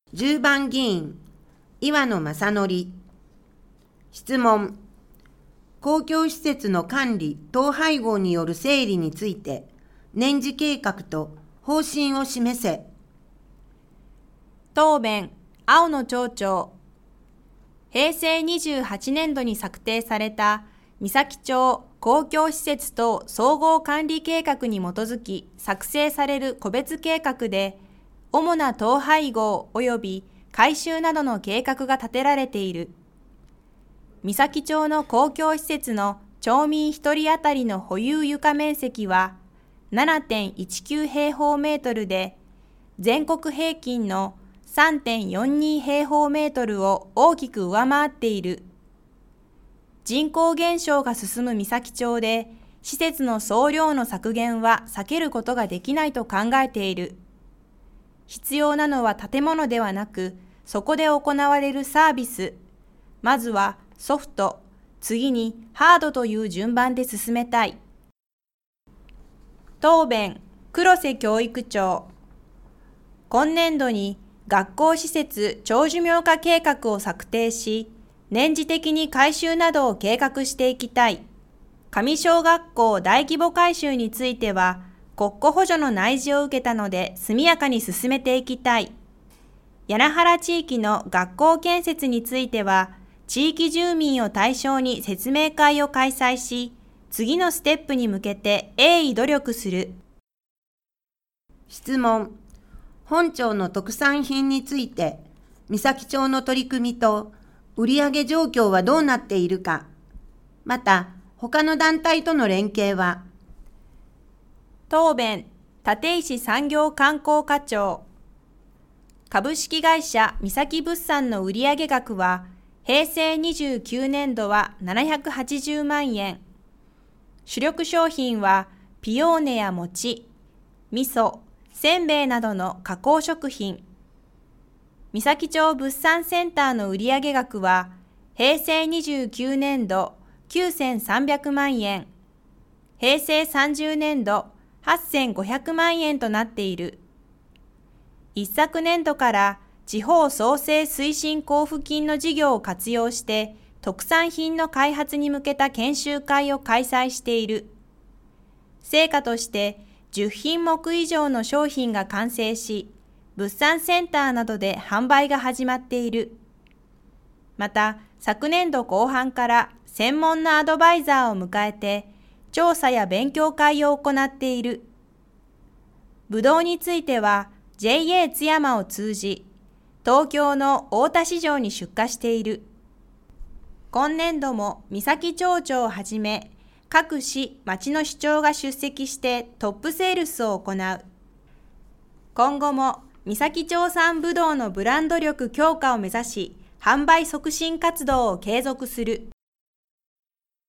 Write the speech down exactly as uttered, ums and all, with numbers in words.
じゅうばん議員、岩野正則。質問。公共施設の管理・統廃合による整理について、年次計画と方針を示せ。 答弁、青野町長。へいせいにじゅうはちねんどに策定された三崎町公共施設等総合管理計画に基づき作成される個別計画で、主な統廃合及び改修などの計画が立てられている。三崎町の公共施設の町民ひとり当たりの保有床面積は ななてんいちきゅう 平方メートルで、全国平均の さんてんよんに 平方メートルを大きく上回っている。人口減少が進む三崎町で、施設の総量の削減は避けることができないと考えている。必要なのは建物ではなく、そこで行われるサービス。まずはソフト、次にハードという順番で進めたい。答弁、黒瀬教育長。今年度に学校施設長寿命化計画を策定し、年次的に改修などを計画していきたい。上小学校大規模改修については、国庫補助の内示を受けたので速やかに進めていきたい。柳原地域の学校建設については、地域住民を対象に説明会を開催し、次のステップに向けて鋭意努力する。 質問。本町の特産品について、三崎町の取り組みと売上状況はどうなっているか、また他の団体との連携は。 答弁、立石産業観光課長。株式会社三崎物産の売上額は、へいせいにじゅうきゅうねんどはななひゃくはちじゅうまんえん。主力商品は、ピオーネや餅、味噌、せんべいなどの加工食品。三崎町物産センターの売上額は、へいせいにじゅうきゅうねんどきゅうせんさんびゃくまんえん。へいせいさんじゅうねんどはっせんごひゃくまんえんとなっている。一昨年度から地方創生推進交付金の事業を活用して特産品の開発に向けた研修会を開催している。成果としてじゅっひんもく以上の商品が完成し、物産センターなどで販売が始まっている。また、昨年度後半から専門のアドバイザーを迎えて、調査や勉強会を行っている。ぶどうについては ジェイエー 津山を通じ、東京の大田市場に出荷している。今年度も三崎町長をはじめ、各市・町の市長が出席してトップセールスを行う。今後も三崎町産ぶどうのブランド力強化を目指し、販売促進活動を継続する。